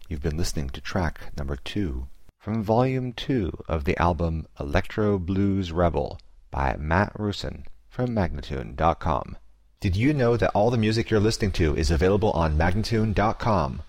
You've been listening to track number 2 from Volume 2 of the album Electro Blues Rebel by Matt Rusin from Magnatune.com. Did you know that all the music you're listening to is available on Magnatune.com?